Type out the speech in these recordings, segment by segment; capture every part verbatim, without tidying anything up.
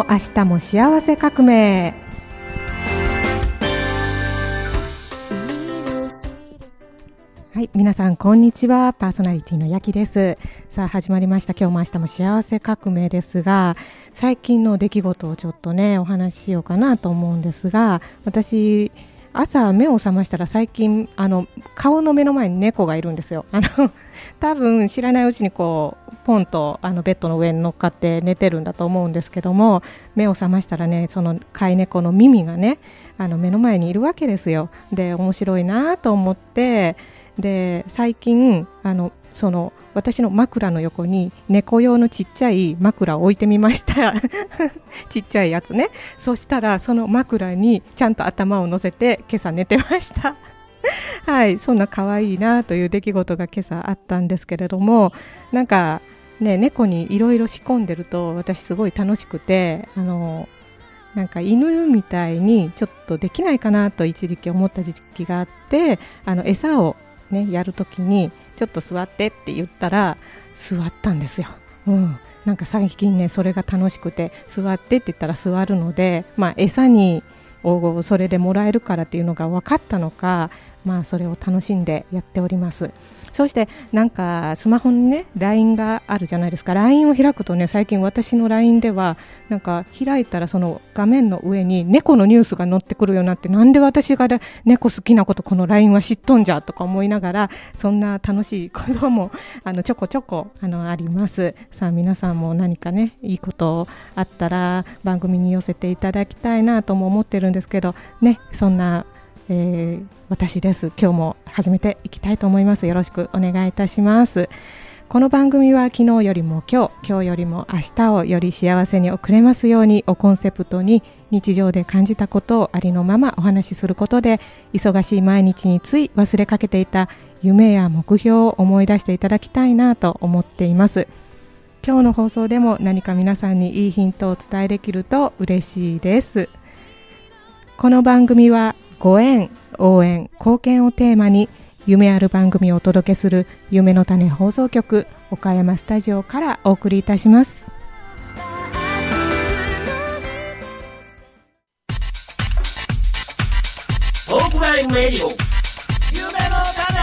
明日も幸せ革命。はい、皆さんこんにちは。パーソナリティのやきです。さあ始まりました。今日も明日も幸せ革命ですが、最近の出来事をちょっとねお話ししようかなと思うんですが、私朝目を覚ましたら最近あの顔の目の前に猫がいるんですよ。あの多分知らないうちにこうポンとあのベッドの上に乗っかって寝てるんだと思うんですけども、目を覚ましたらね、その飼い猫の耳がねあの目の前にいるわけですよ。で面白いなと思って、で最近あのその私の枕の横に猫用のちっちゃい枕を置いてみましたちっちゃいやつね。そしたらその枕にちゃんと頭を乗せて今朝寝てましたはい、そんな可愛いなという出来事が今朝あったんですけれども、なんかね猫にいろいろ仕込んでると私すごい楽しくて、あのなんか犬みたいにちょっとできないかなと一時期思った時期があって、あの餌をね、やるときにちょっと座ってって言ったら座ったんですよ、うん、なんか最近ねそれが楽しくて、座ってって言ったら座るので、まあ、餌にをそれでもらえるからっていうのが分かったのか、まあ、それを楽しんでやっております。そしてなんかスマホにね ライン があるじゃないですか。 ライン を開くとね、最近私の ライン ではなんか開いたらその画面の上に猫のニュースが載ってくるようになって、なんで私が猫好きなことこの ライン は知っとんじゃとか思いながら、そんな楽しいこともあのちょこちょこあのあります。さあ皆さんも何かねいいことあったら番組に寄せていただきたいなとも思ってるんですけどね、そんなえー、私です。今日も始めていきたいと思います。よろしくお願いいたします。この番組は昨日よりも今日、今日よりも明日をより幸せに送れますようにをコンセプトに、日常で感じたことをありのままお話しすることで、忙しい毎日につい忘れかけていた夢や目標を思い出していただきたいなと思っています。今日の放送でも何か皆さんにいいヒントをお伝えできると嬉しいです。この番組はご縁、応援、貢献をテーマに夢ある番組をお届けする夢の種放送局岡山スタジオからお送りいたします。 トークライブレディオ夢の種。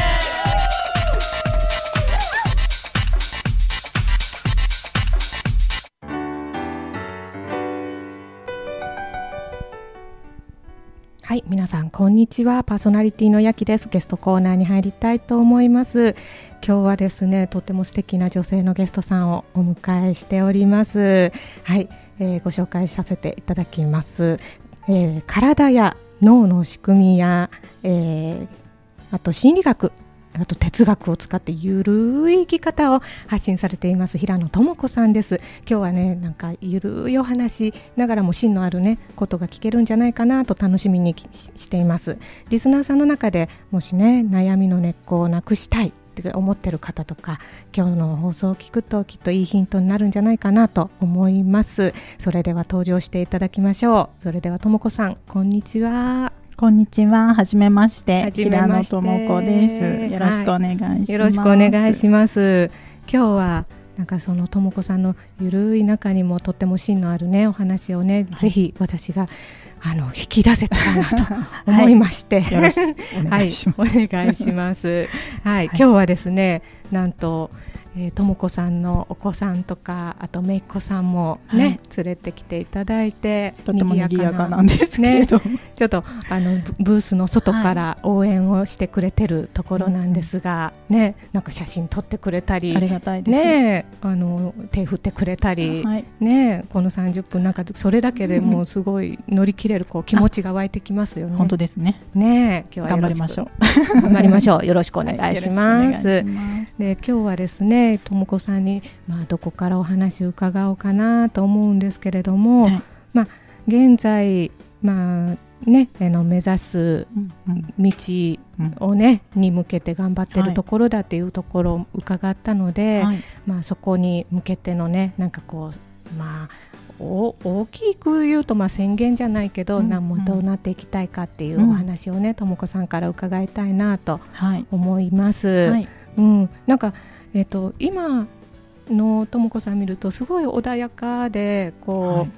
はい、皆さんこんにちは。パーソナリティのやきです。ゲストコーナーに入りたいと思います。今日はですね、とても素敵な女性のゲストさんをお迎えしております。はい、えー、ご紹介させていただきます。えー、体や脳の仕組みや、えー、あと心理学、あと哲学を使ってゆるい生き方を発信されています平野智子さんです。今日はねなんかゆるいお話ながらも芯のあるねことが聞けるんじゃないかなと楽しみにしています。リスナーさんの中でもしね悩みの根っこをなくしたいって思ってる方とか、今日の放送を聞くときっといいヒントになるんじゃないかなと思います。それでは登場していただきましょう。それでは智子さん、こんにちは。 こんにちは。はじめまして。 はじめまして。 平野智子です。よろしくお願いします。はい、 よろしくお願いします。今日はなんかその智子さんのゆるい中にもとっても芯のあるねお話をね、はい、ぜひ私があの引き出せたらなと思いまして、はい、 よろしくお願いします。 はい、お願いします。はい、はい、今日はですね、なんとえー、智子さんのお子さんとか、あと姪っ子さんもね、はい、連れてきていただいて、 とても賑やかなんですけど、 ね、ちょっとあのブースの外から応援をしてくれてるところなんですが、はい、ね、なんか写真撮ってくれたり、 ありがたいですね、あの手振ってくれたり、はい、ね、このさんじゅっぷんなんかそれだけでもうすごい乗り切れるこう気持ちが湧いてきますよね。 本当ですね。 ね、今日は頑張りましょう。頑張りましょう。よろしくお願いします。 はい、ます。 で今日はですね、智子さんに、まあ、どこからお話を伺おうかなと思うんですけれども、はい、まあ、現在、まあね、あの目指す道を、ね、うん、に向けて頑張っているところだっていうところを伺ったので、はい、まあ、そこに向けてのね、なんかこう、まあ、お大きく言うと、まあ、宣言じゃないけど、うん、何もどうなっていきたいかっていうお話をね、うん、智子さんから伺いたいなと思います。はい、うん、なんかえーと、今の智子さん見るとすごい穏やかでこう、はい、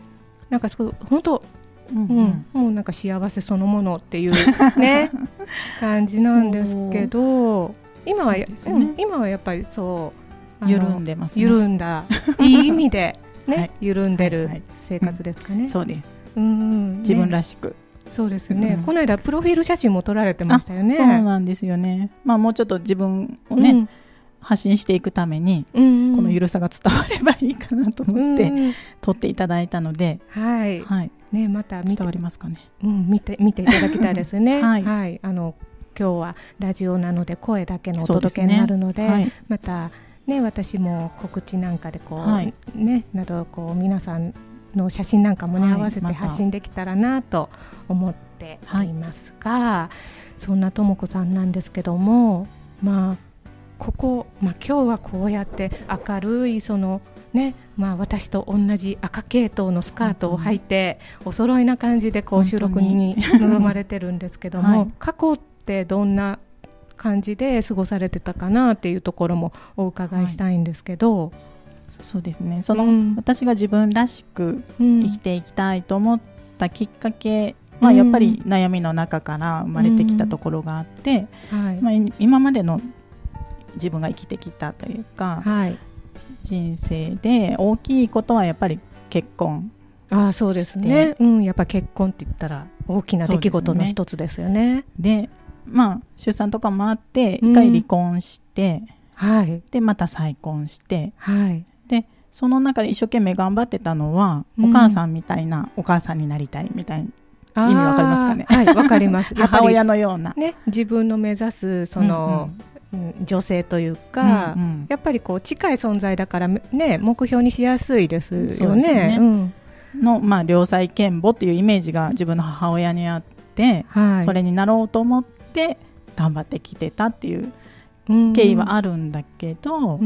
なんかそう本当、 うんうん、もうなんか幸せそのものっていうね感じなんですけど、今は、ねうん、今はやっぱりそう緩んでますね。 緩んだいい意味で、ねはい、緩んでるはいはい生活ですかね、 うん、そうです、 うんね、 自分らしくそうですね、 うん、 この間プロフィール写真も撮られてましたよね。 そうなんですよね、まあ、もうちょっと自分をね、うん、発信していくために、うんうん、このゆるさが伝わればいいかなと思って、うんうん、撮っていただいたので、 はいはいね、また伝わりますかね、 うん、見て見ていただきたいですねはい、 はい、あの今日はラジオなので声だけのお届けになるの で, で、ねはい、また、ね、私も告知なんかでこう、はいね、などこう皆さんの写真なんかも、ねはい、合わせて発信できたらなと思っていますが、はい、そんなともこさんなんですけども、まあここ、まあ、今日はこうやって明るいその、ねまあ、私と同じ赤系統のスカートを履いてお揃いな感じでこう収録に臨まれてるんですけども、はい、過去ってどんな感じで過ごされてたかなっていうところもお伺いしたいんですけど、はい、 そうですね、その、うん、私が自分らしく生きていきたいと思ったきっかけは、うん、やっぱり悩みの中から生まれてきたところがあって、うんはいまあ、今までの自分が生きてきたというか、はい、人生で大きいことはやっぱり結婚。 ああそうですね、うん、やっぱ結婚って言ったら大きな出来事の一つですよね。 で、まあ、出産とかもあって一回離婚して、うんはい、でまた再婚して、はい、でその中で一生懸命頑張ってたのは、うん、お母さんみたいなお母さんになりたいみたいな意味わかりますかね。 はい、わかります母親のような、 ね、自分の目指すその、うんうん女性というか、うんうん、やっぱりこう近い存在だからね目標にしやすいですよね。そうですね、うん、 の、まあ、良妻賢母っていうイメージが自分の母親にあって、はい、それになろうと思って頑張ってきてたっていう経緯はあるんだけど、うん、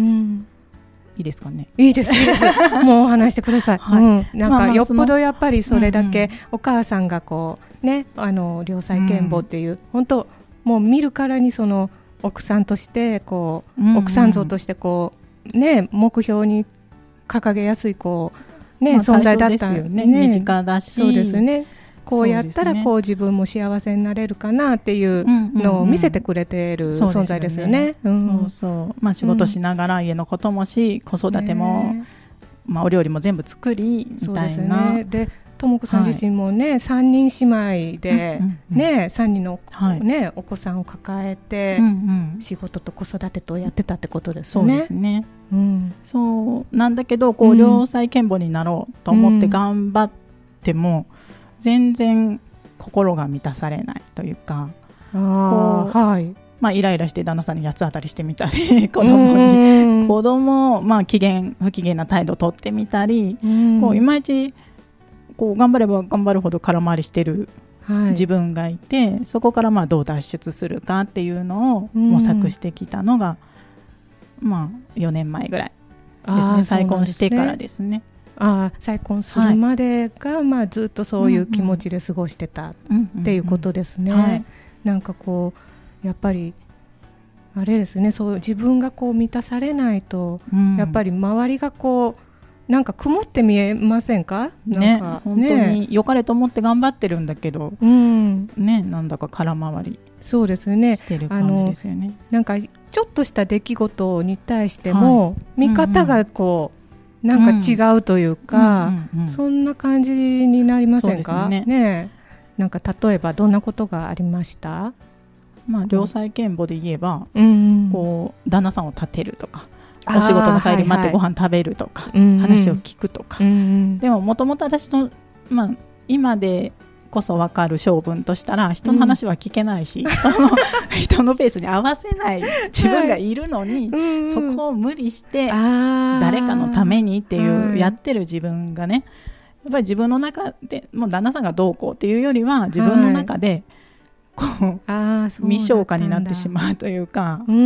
いいですかね。 いいですいいですもう話してください、はいうん、なんかよっぽどやっぱりそれだけお母さんがこうねあの良妻賢母っていう、うん、本当もう見るからにその奥さんとしてこう、うんうん、奥さん像としてこう、ね、目標に掲げやすいこう、ねまあ、存在だったよね。 身近だしそうですねこうやったらこう自分も幸せになれるかなっていうのを見せてくれている存在ですよね。 そうそう、まあ、仕事しながら家のこともし、うん、子育ても、ねまあ、お料理も全部作りみたいな。そうですね。でともこさん自身もね、はい、さんにん姉妹で、うんうんうんね、さんにんの、ねはい、お子さんを抱えて、うんうん、仕事と子育てとやってたってことですね。 そうですね、うん、そうなんだけどこう、うん、良妻賢母になろうと思って頑張っても、うん、全然心が満たされないというか、あこう、はいまあ、イライラして旦那さんに八つ当たりしてみたり子供に子供、まあ、機嫌不機嫌な態度を取ってみたり、こういまいちこう頑張れば頑張るほど空回りしてる自分がいて、はい、そこからまあどう脱出するかっていうのを模索してきたのが、うん、まあよねんまえぐらいですね。再婚してからですね。 あ再婚するまでが、はいまあ、ずっとそういう気持ちで過ごしてたっていうことですね、うんうんうんはい、なんかこうやっぱりあれですねそう自分がこう満たされないと、うん、やっぱり周りがこうなんか曇って見えませんか？なんかね、本当に良かれと思って頑張ってるんだけど、うんね、なんだか空回りそうですよねしてる感じですよね。 なんかちょっとした出来事に対しても、はい、見方がこう、うんうん、なんか違うというか、うんうんうん、そんな感じになりませんか？ねねなんか例えばどんなことがありました？ まあ、良妻賢母で言えば、うんうん、こう旦那さんを立てるとかお仕事の帰り待ってご飯食べるとか、はいはい、話を聞くとか、うんうん、でももともと私の、まあ、今でこそ分かる性分としたら人の話は聞けないし、うん、人の、人のペースに合わせない自分がいるのに、はい、そこを無理して誰かのためにっていうやってる自分がねやっぱり自分の中でもう旦那さんがどうこうっていうよりは自分の中でこう、はい、未消化になってしまうというか、うん、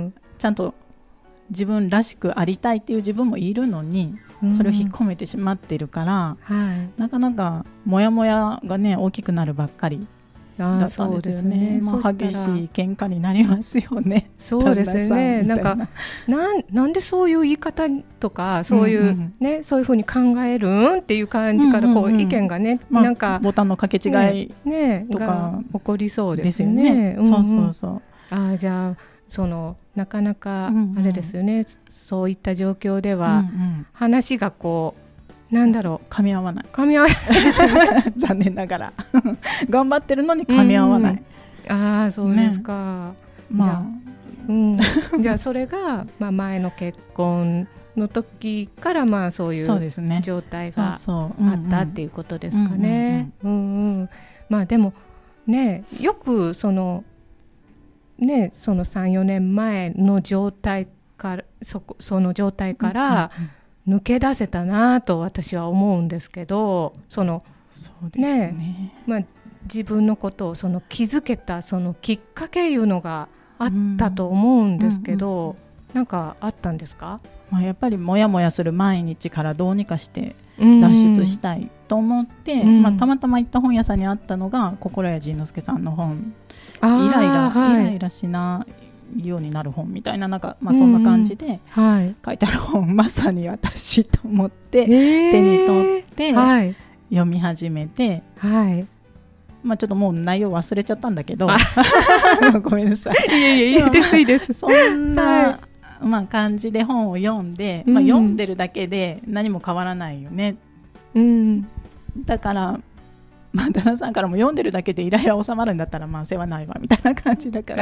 ちゃんと自分らしくありたいっていう自分もいるのに、うん、それを引っ込めてしまってるから、はい、なかなかモヤモヤがね大きくなるばっかりだったんですよね。まあ、激しい喧嘩になりますよね。 そうですよね。なんかなん、なんでそういう言い方とかそういう、うんうんね、そういうふうに考えるんっていう感じからこう、うんうんうん、意見がね、 まあ、 なんかボタンの掛け違いとか、ねね、 が起こりそうですよね。 うんうん、 そうそうそう。 あ、じゃあそのなかなかあれですよね、うんうん、そういった状況では、うんうん、話がこうなんだろう噛み合わない噛み合わない残念ながら頑張ってるのに噛み合わない、 うん、ああそうですか、ね、まあ、じゃあ、うん、じゃあそれがまあ前の結婚の時からまあそういう状態があったっていうことですかね。まあでもね、よくそのね、その さん,よ 年前の状態から そ, その状態から抜け出せたなと私は思うんですけど、そのそうですね、ね、 まあ、自分のことをその気づけたそのきっかけいうのがあったと思うんですけど、うんうん、なんかあったんですか？ まあ、やっぱりモヤモヤする毎日からどうにかして脱出したいと思って、うん、まあ、たまたま行った本屋さんにあったのが心谷仁之助さんの本、イライラ、はい、イライラしないようになる本みたいな、なんか、まあ、そんな感じで書いてある本、うん、まさに私と思って手に取って読み始めて、はい、まあ、ちょっともう内容忘れちゃったんだけどごめんなさい。 いえいえ、いいですいいです。 そんな、はい、まあ、感じで本を読んで、まあ、読んでるだけで何も変わらないよね、うん、だからまあ、旦那さんからも読んでるだけでイライラ収まるんだったらまあ世話ないわみたいな感じだから、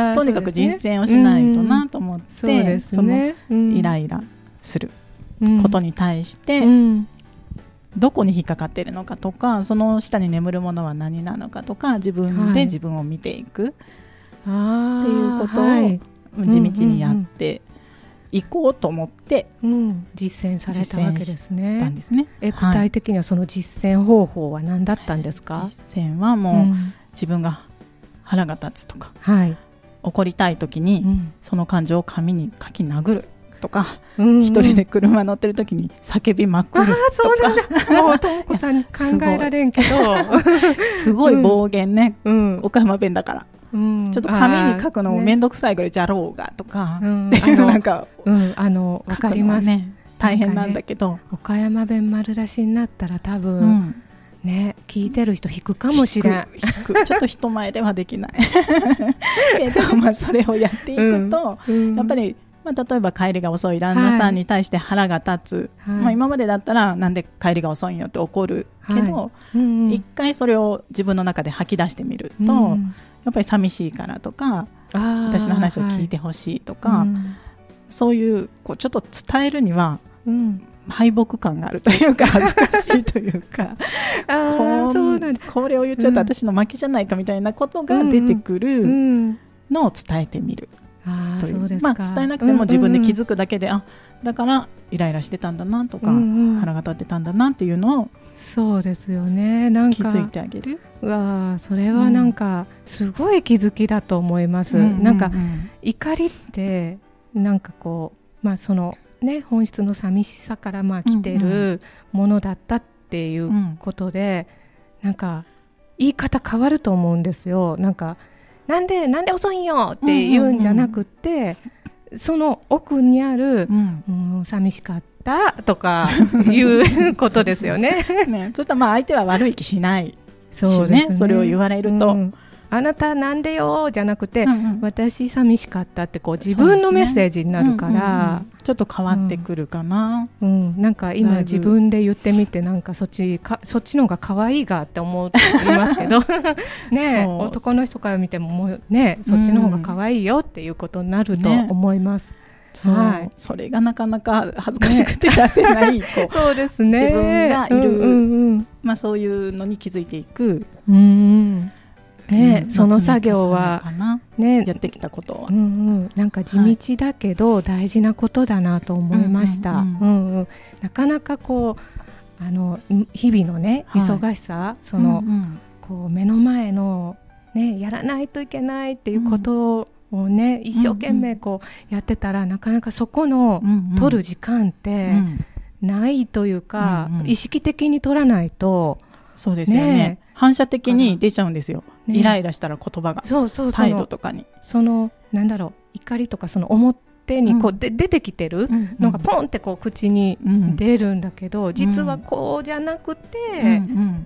とにかく実践をしないとなと思って、そ、ね、そのイライラすることに対してどこに引っかかっているのかとか、その下に眠るものは何なのかとか、自分で自分を見ていくっていうことを地道にやって行こうと思って、 うん、実践されたわけですね。 たんですね。 え、具体的にはその実践方法は何だったんですか？ 実践はもう、うん、自分が腹が立つとか、はい、怒りたい時に、うん、その感情を紙に書き殴るとか、うんうん、一人で車乗ってる時に叫びまくるとか。あ、そうなんだ。もうともこさんに考えられんけどすごい暴言ね、うん、岡山弁だからうん、ちょっと紙に書くのもめんどくさいぐらいじゃろうがとか、ね、うん、あのなんか、 うん、あの分かります、ね、 大変なんだけど、 ね、岡山弁丸出しになったら多分、うんね、聞いてる人引くかもしれん。 ちょっと人前ではできないけど、まあ、それをやっていくと、うんうん、やっぱり、まあ、例えば帰りが遅い旦那さんに対して腹が立つ、はい、まあ、今までだったらなんで帰りが遅いんよって怒るけど、はいうんうん、一回それを自分の中で吐き出してみると、うん、やっぱり寂しいからとか、私の話を聞いてほしいとか、はい、そういう、こうちょっと伝えるには、うん、敗北感があるというか恥ずかしいというかこ, そうなんこれを言っちゃうと私の負けじゃないかみたいなことが出てくるのを伝えてみる、うんうん、という、そうですか。まあ、伝えなくても自分で気づくだけで、うんうん、あ、だからイライラしてたんだなとか、うんうん、腹が立ってたんだなっていうのをそうですよね、なんか気づいてあげる。 うわ、それはなんかすごい気づきだと思います、うんうんうん、なんか怒りってなんかこう、まあそのね、本質の寂しさからまあ来てるものだったっていうことで、うんうん、なんか言い方変わると思うんですよ。なんかなんでなんで遅いんよって言うんじゃなくて、うんうんうん、その奥にある、うんうん、寂しかったとかいうことですよね。 ね、そしたらまあ相手は悪い気しないし ね, そうですね、それを言われると、うん、 あなたなんでよじゃなくて、うんうん、私寂しかったってこう自分のメッセージになるから、ね、うんうんうん、ちょっと変わってくるかな、 うんうん、なんか今自分で言ってみてなんかそっちかそっちの方が可愛いがって思いますけどね、男の人から見てももう、ね、そっちの方が可愛いよっていうことになると思います、ね、 そう、はい、それがなかなか恥ずかしくて出せない、ね、こうそうですね、 自分がいる、うんうんうん、まあ、そういうのに気づいていく、 うん、ね、うん、その作業は、 ね、やってきたことは、 うんうん、なんか地道だけど大事なことだなと思いました、うんうんうん、なかなかこうあの日々の、ね、忙しさ、はい、その、うんうん、こう目の前の、ね、やらないといけないっていうことを、ね、うん、一生懸命こうやってたら、うんうん、なかなかそこの、うんうん、取る時間ってないというか、うんうん、意識的に取らないと、 そうですよね、ね、反射的に出ちゃうんですよ。 イライラしたら言葉がそうそう態度とかにそのなんだろう怒りとかその表にこうで、うん、出てきてるのがポンってこう口に出るんだけど、うん、実はこうじゃなくて、うんうん、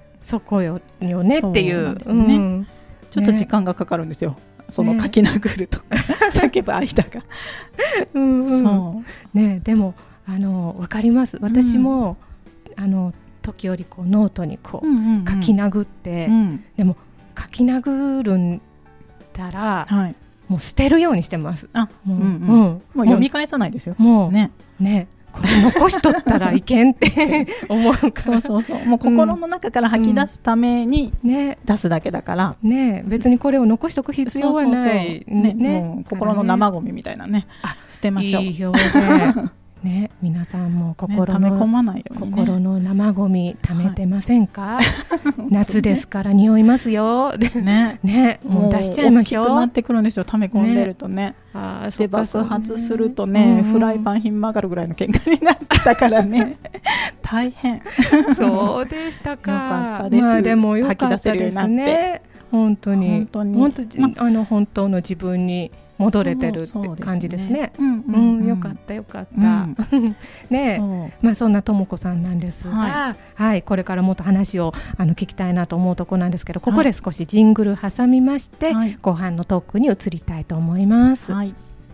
そこよ、よねっていう、 そうなんですよね、うん、ちょっと時間がかかるんですよ、ね、その書き殴るとか、ね、叫ぶ間がうん、うん、 そうね、でもあの分かります。私も、うん、あの時折こうノートにこう、うんうんうん、書き殴って、うん、でも書き殴るんだら、はい、もう捨てるようにしてます。 あ、もう、うんうん、もう読み返さないですよ。 もうね、ね、これ残しとったらいけんって思うから。 そうそうそう。もう心の中から吐き出すために出すだけだから。 うん、ね、ね、別にこれを残しとく必要はない。そうそうそうね、 ね、もう心の生ゴミみたいなね。あ、捨てましょう。 いい表現。ね、皆さんも心の、ね、 溜め込まないようにね、 心の生ゴミ溜めてませんか、はい、夏ですから匂いますよね、ね、もう出しちゃいましょう。 大きくなってくるんですよ、溜め込んでると ね, ねあで爆発するとね、うんうん、フライパンひん曲がるぐらいの喧嘩になったからね大変そうでしたか。 よかったです、 まあ、でもよかったですね、吐き出せるようになって本当に本当に本当、ま、あの本当の自分に戻れてるって感じですね。うんうんうん、よかったよかった。うん、ね、まあそんなともこさんなんですが、はい、はい、これからもっと話をあの聞きたいなと思うところなんですけど、ここで少しジングル挟みまして、はい、後半のトークに移りたいと思います。はい。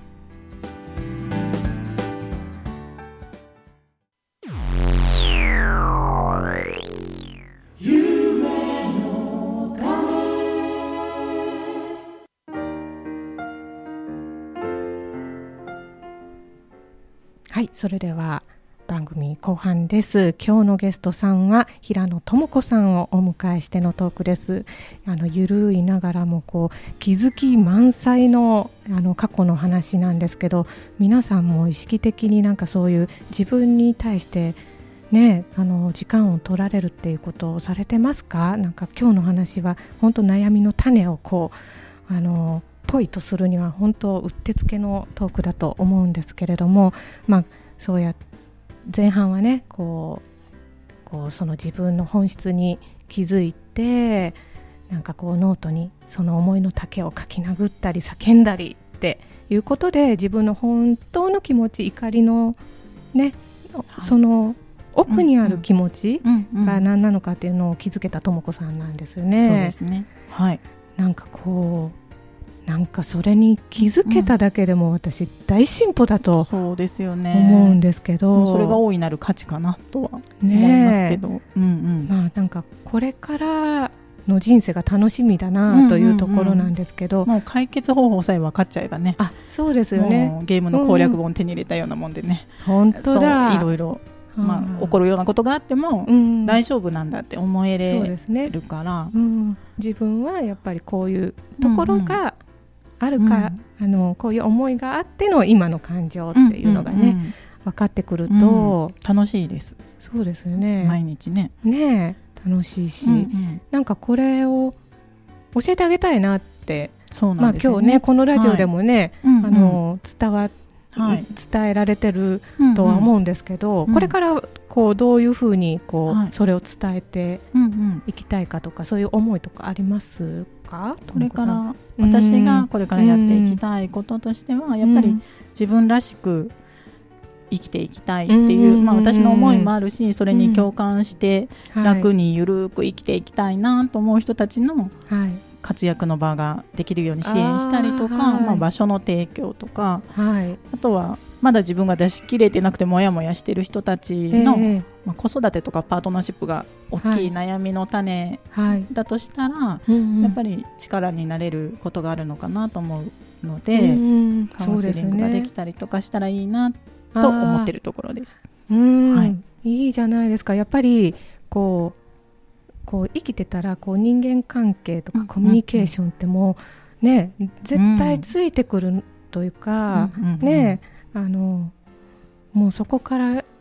はい、それでは番組後半です。今日のゲストさんは平野智子さんをお迎えしてのトークです。あのゆるいながらもこう気づき満載のあの過去の話なんですけど、皆さんも意識的になんかそういう自分に対してね、あの時間を取られるっていうことをされてますか？なんか今日の話は本当悩みの種をこうあのポイとするには本当うってつけのトークだと思うんですけれども、まあそうや前半はねこう、こうその自分の本質に気づいて、なんかこうノートにその思いの丈を書き殴ったり叫んだりっていうことで、自分の本当の気持ち、怒りのね、はい、その奥にある気持ちが何なのかっていうのを気づけたともこさんなんですよね。 そうですね、はい、 なんかこうなんかそれに気づけただけでも私大進歩だと思うんですけど、 そうですよね、それが大いなる価値かなとは思いますけど、ね、うんうん、 まあなんかこれからの人生が楽しみだなというところなんですけど、 うんうんうん、もう解決方法さえ分かっちゃえばね、 あ、そうですよね、 もうゲームの攻略本を手に入れたようなもんでね、 うん、本当だ、 いろいろまあ、起こるようなことがあっても、うん、大丈夫なんだって思えれるから、 うん、自分はやっぱりこういうところがあるか、うん、あのこういう思いがあっての今の感情っていうのがね、うんうんうん、分かってくると、 うん、楽しいです。 そうですよね、 毎日ねね楽しいし、うんうん、なんかこれを教えてあげたいなって、 そうなんですよね、 まあ、今日ねこのラジオでもね、はい、あの伝わってはい、伝えられてるとは思うんですけど、うんうん、これからこうどういうふうにこう、はい、それを伝えていきたいかとか、そういう思いとかありますか？ これから私がこれからやっていきたいこととしては、うん、やっぱり自分らしく生きていきたいっていう、うん、まあ、私の思いもあるし、それに共感して楽にゆるく生きていきたいなと思う人たちの、はい、活躍の場ができるように支援したりとか、あ、はい、まあ、場所の提供とか、はい、あとはまだ自分が出し切れてなくてもやもやしてる人たちの、えーまあ、子育てとかパートナーシップが大きい悩みの種だとしたら、はいはい、やっぱり力になれることがあるのかなと思うので、うん、カウンセリングができたりとかしたらいいなと思ってるところです。 うん、はい、いいじゃないですか。やっぱりこうこう生きてたらこう人間関係とかコミュニケーションってもう、ね、絶対ついてくるというか、うん、ね、あのもうそこから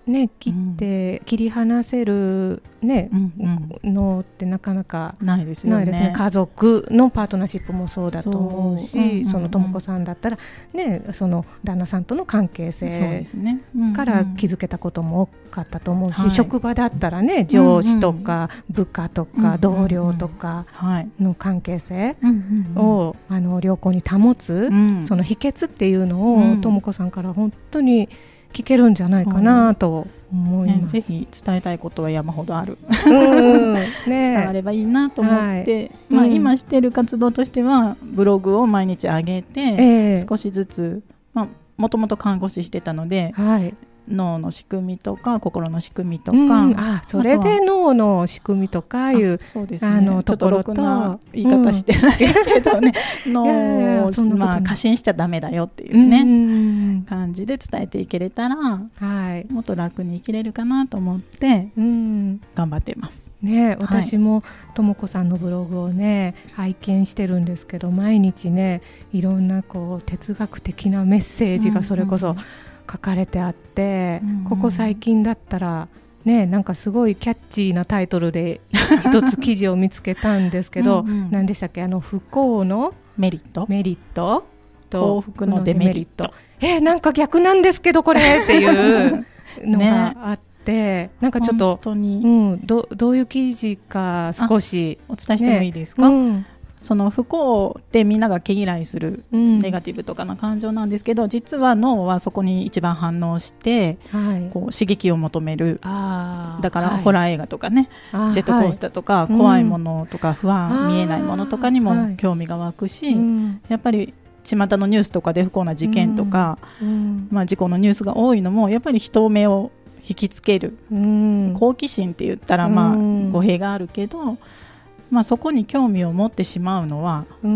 ね、切って、うん、切り離せる、ねうんうん、のってなかなかないですよね。 ないですね。家族のパートナーシップもそうだと思うし、そ, う、うんうんうん、そのとも子さんだったら、ね、その旦那さんとの関係性から気づけたことも多かったと思うし、うんうん、職場だったらね、上司とか部下とか同僚とかの関係性をあの良好に保つ、うん、その秘訣っていうのをとも子さんから本当に聞けるんじゃないかなと思います、 ね、ぜひ伝えたいことは山ほどある、うんね、伝わればいいなと思って、はいまあ、今している活動としてはブログを毎日上げて、えー、少しずつ、まあ、もともと看護師してたので、はい脳の仕組みとか心の仕組みとか、うん、 あそれで脳の仕組みとかいうそうです、ね、あのところとちょっとろくな言い方してないけどね、うん、脳を、まあ、過信しちゃダメだよっていうね、うん、感じで伝えていけれたら、はい、もっと楽に生きれるかなと思って、うん、頑張ってます、 ね、私もとも子さんのブログをね拝見してるんですけど、毎日ねいろんなこう哲学的なメッセージがそれこそ、うんうん書かれてあって、うんうん、ここ最近だったらねなんかすごいキャッチーなタイトルで一つ記事を見つけたんですけどうん、うん、何でしたっけ、あの不幸のメリットメリットと幸福のデメリット、 えー、なんか逆なんですけどこれっていうのがあって、ね、なんかちょっと本当に、うん、ど, どういう記事か少しお伝えしてもいいですか、ねうんその不幸ってみんなが毛嫌いするネガティブとかな感情なんですけど、うん、実は脳はそこに一番反応して、はい、こう刺激を求める。あだから、はい、ホラー映画とかねジェットコースターとか、はい、怖いものとか、うん、不安見えないものとかにも興味が湧くし、はい、やっぱり巷のニュースとかで不幸な事件とか、うんまあ、事故のニュースが多いのもやっぱり人目を引きつける、うん、好奇心って言ったらまあ語弊があるけど、まあ、そこに興味を持ってしまうのは、うん、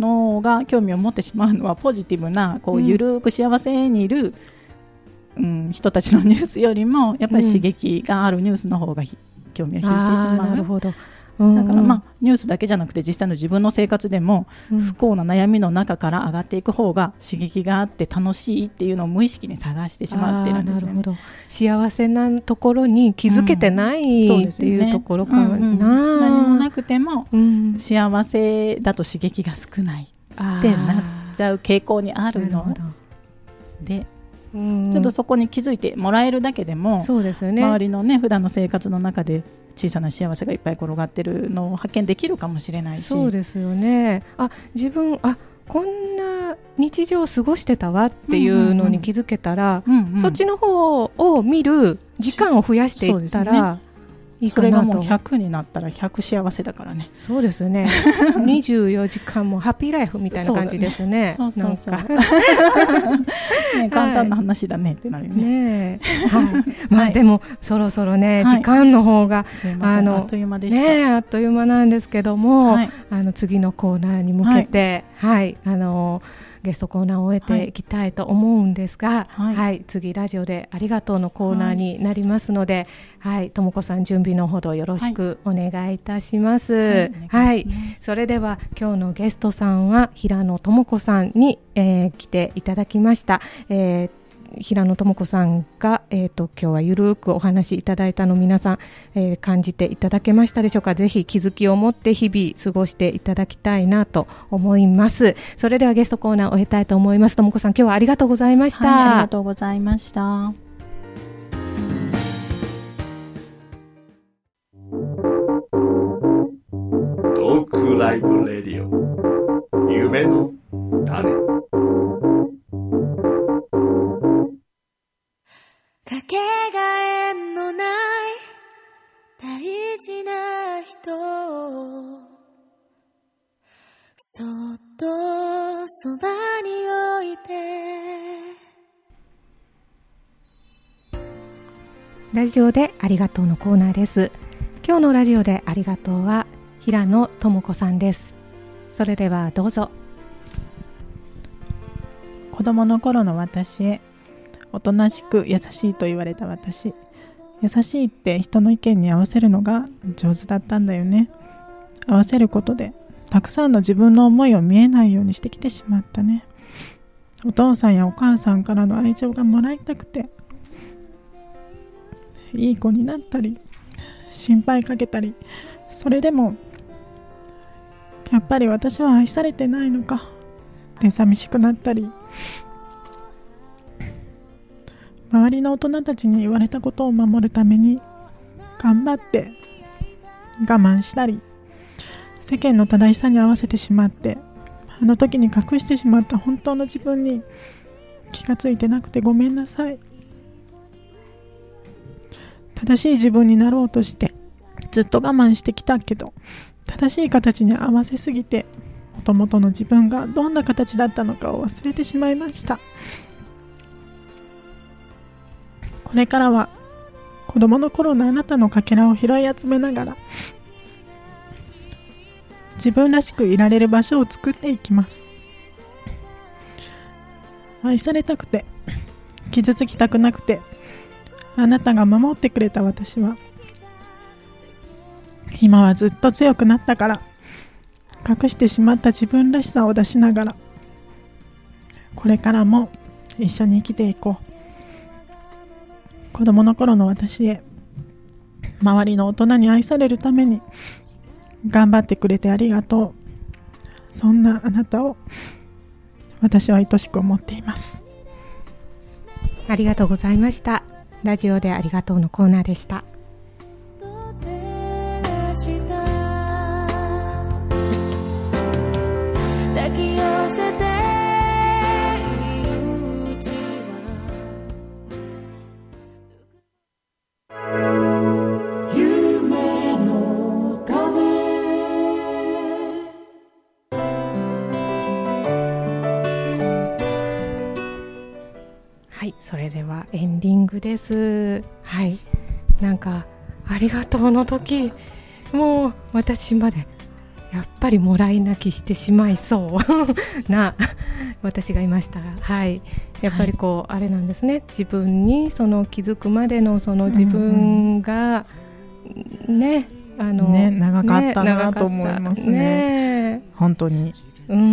脳が興味を持ってしまうのはポジティブなこうゆるく幸せにいる、うんうん、人たちのニュースよりもやっぱり刺激があるニュースの方が興味を引いてしまう。 なるほど。 だからまあニュースだけじゃなくて実際の自分の生活でも不幸な悩みの中から上がっていく方が刺激があって楽しいっていうのを無意識に探してしまってるんですよね。なるほど。 幸せなところに気づけてない、うん、っていうところかな、うんうん、 何もなくても、うん、幸せだと刺激が少ないってなっちゃう傾向にあるので、うん、ちょっとそこに気づいてもらえるだけでもそうですよね、周りのね普段の生活の中で小さな幸せがいっぱい転がってるのを発見できるかもしれないし。 そうですよね。あ自分あこんな日常を過ごしてたわっていうのに気づけたら、うんうんうん、そっちの方を見る時間を増やしていったらいいかなと。 それがもうひゃくになったらひゃく幸せだからね。 そうですね。にじゅうよじかんもハッピーライフみたいな感じですね。 そうそうそうね、簡単な話だねってなるよね。ねはいまあ、でもそろそろね、はい、時間の方がすいません、あっという間でした、 ね、あっという間なんですけども、はい、あの次のコーナーに向けて、はいはい、あのゲストコーナーを終えていきたいと思うんですが、はいはい、次ラジオでありがとうのコーナーになりますので、はい、とも子さん準備のほどよろしくお願いいたします。はい、はい、それでは今日のゲストさんは平野とも子さんに、えー、来ていただきました。えー平野智子さんが、えー、と今日はゆるくお話しいただいたの皆さん、えー、感じていただけましたでしょうか。ぜひ気づきを持って日々過ごしていただきたいなと思います。それではゲストコーナーを終えたいと思います。智子さん今日はありがとうございました。 はい、ありがとうございました。 トークライブレディオ夢の種。 かけがえのない大事な人をそっとそばに置いて。 ラジオでありがとうのコーナーです。今日のラジオでありがとうは平野智子さんです。それではどうぞ。 子供の頃の私へ。おとなしく優しいと言われた私。優しいって人の意見に合わせるのが上手だったんだよね。合わせることでたくさんの自分の思いを見えないようにしてきてしまったね。お父さんやお母さんからの愛情がもらいたくて。 いい子になったり心配かけたり、それでもやっぱり私は愛されてないのかって寂しくなったり、周りの大人たちに言われたことを守るために頑張って我慢したり、世間の正しさに合わせてしまって、あの時に隠してしまった本当の自分に気がついてなくてごめんなさい。正しい自分になろうとしてずっと我慢してきたけど、正しい形に合わせすぎてもともとの自分がどんな形だったのかを忘れてしまいました。これからは子供の頃のあなたのかけらを拾い集めながら自分らしくいられる場所を作っていきます。愛されたくて傷つきたくなくて、あなたが守ってくれた私は今はずっと強くなったから、隠してしまった自分らしさを出しながらこれからも一緒に生きていこう。子供の頃の私へ、周りの大人に愛されるために頑張ってくれてありがとう。そんなあなたを私は愛しく思っています。 ありがとうございました。ラジオでありがとうのコーナーでした。抱き寄せているうちは夢の種。はい、それではエンディングです。はい、なんかありがとうの時、もう私までやっぱりもらい泣きしてしまいそうな私がいましたが、はい、やっぱりこう、はい、あれなんですね、自分にその気づくまでのその自分が、うん、ね、あのね、長かったなと思いますね、ね、本当に。 うん、うん、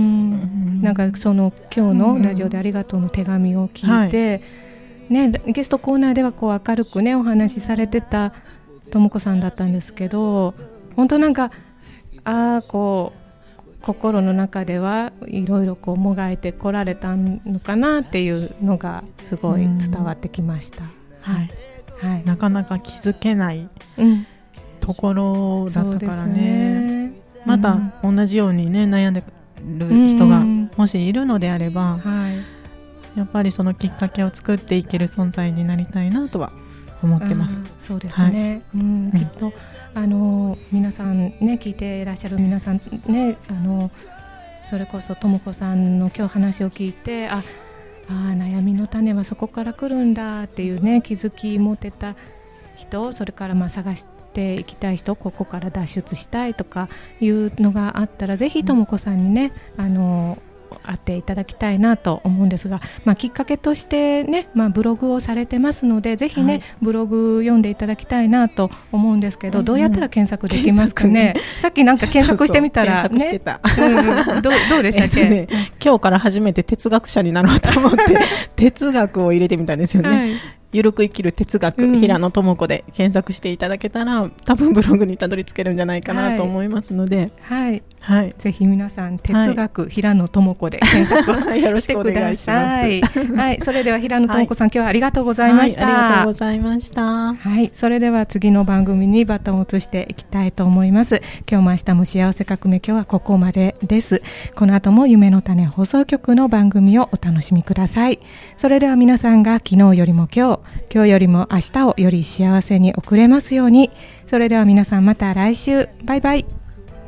なんかその今日のラジオでありがとうの手紙を聞いて、うんはいね、ゲストコーナーではこう明るくねお話しされてたともこさんだったんですけど、本当なんかあこう心の中ではいろいろこうもがいてこられたのかなっていうのがすごい伝わってきました、 はいはい、なかなか気づけないところだったからね、ね、また同じようにね悩んでる人がもしいるのであれば、はい、やっぱりそのきっかけを作っていける存在になりたいなとは思ってます。 そうですね、はい、うん、きっとあの皆さんね聞いていらっしゃる皆さんね、あのそれこそともこさんの今日話を聞いて、ああ悩みの種はそこから来るんだっていうね気づき持てた人、それからまあ探していきたい人、ここから脱出したいとかいうのがあったらぜひともこさんにね、うん、あの会っていただきたいなと思うんですが、まあ、きっかけとしてね、まあ、ブログをされてますのでぜひね、はい、ブログ読んでいただきたいなと思うんですけど、うんうん、どうやったら検索できますかね。さっきなんか検索してみたらね、そうそう検索してた、うん、ど, どうでしたっけ、えっとね、 今日から初めて哲学者になろうと思って哲学を入れてみたんですよね、はい、ゆるく生きる哲学、うん、平野智子で検索していただけたら多分ブログにたどり着けるんじゃないかなと思いますので、 はいはい、ぜひ皆さん哲学、はい、平野智子で検索をよろしくお願いします。はい、それでは平野智子さん、はい、今日はありがとうございました、 はい、ありがとうございました。 はい、それでは次の番組にバトンを移していきたいと思います。今日も明日も幸せ革命、今日はここまでです。この後も夢の種放送局の番組をお楽しみください。それでは皆さんが昨日よりも今日、今日よりも明日をより幸せに送れますように。それでは皆さんまた来週、バイバイ。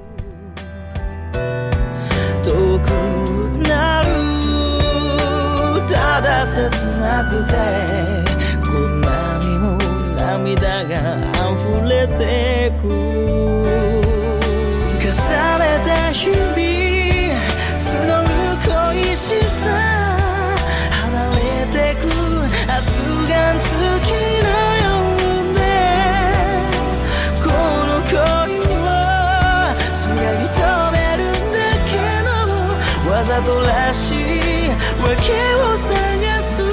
遠くなるただ切なくてこんなにも涙が溢れてく重ねた日々募る恋しさ離れてく明日が月のようでこの恋をつなぎ止めるわざとらしい訳を探す